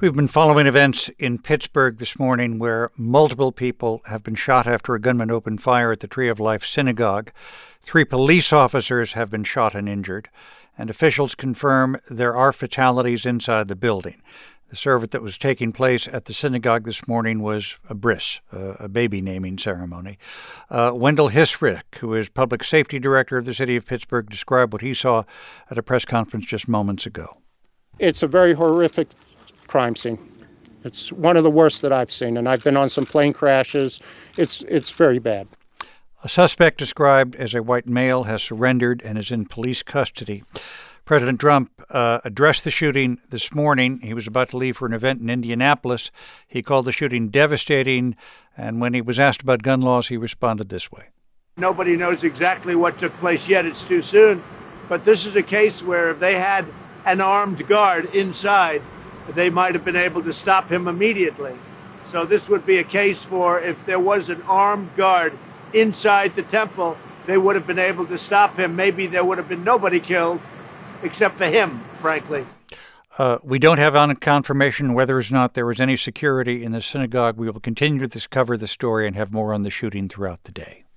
We've been following events in Pittsburgh this morning where multiple people have been shot after a gunman opened fire at the Tree of Life Synagogue. 3 police officers have been shot and injured, and officials confirm there are fatalities inside the building. The service that was taking place at the synagogue this morning was a bris, a baby naming ceremony. Wendell Hisrich, who is public safety director of the city of Pittsburgh, described what he saw at a press conference just moments ago. It's a very horrific crime scene. It's one of the worst that I've seen, and I've been on some plane crashes. It's very bad. A suspect described as a white male has surrendered and is in police custody. President Trump addressed the shooting this morning. He was about to leave for an event in Indianapolis. He called the shooting devastating, and when he was asked about gun laws, he responded this way. Nobody knows exactly what took place yet. It's too soon. But this is a case where if they had an armed guard inside, they might have been able to stop him immediately. So this would be a case for if there was an armed guard inside the temple, they would have been able to stop him. Maybe there would have been nobody killed except for him, frankly. We don't have on confirmation whether or not there was any security in the synagogue. We will continue to cover the story and have more on the shooting throughout the day.